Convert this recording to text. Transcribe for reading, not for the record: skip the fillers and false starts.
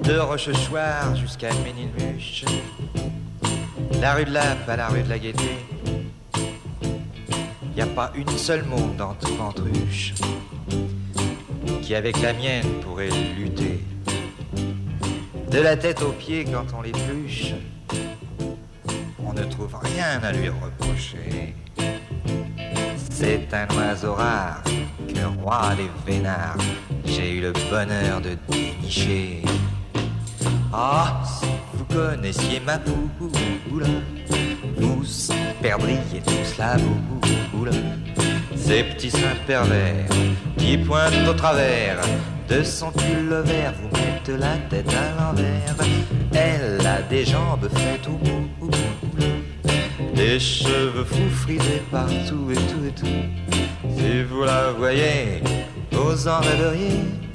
De Rochechouart jusqu'à Ménilmuche, la rue de Lappe à la rue de la Gaîté, y a pas une seule môme dans toute Ventruche qui avec la mienne pourrait lutter. De la tête aux pieds quand on l'épluche, on ne trouve rien à lui reprocher. C'est un oiseau rare que roi des vénards, j'ai eu le bonheur de dénicher. Ah, si vous connaissiez ma poule, vous perdriez tous la boule. Ces petits seins pervers qui pointent au travers de son pull vert vous mettent la tête à l'envers. Elle a des jambes faites au boule, des cheveux fous frisés partout et tout et tout. Si vous la voyez, vous en rêveriez.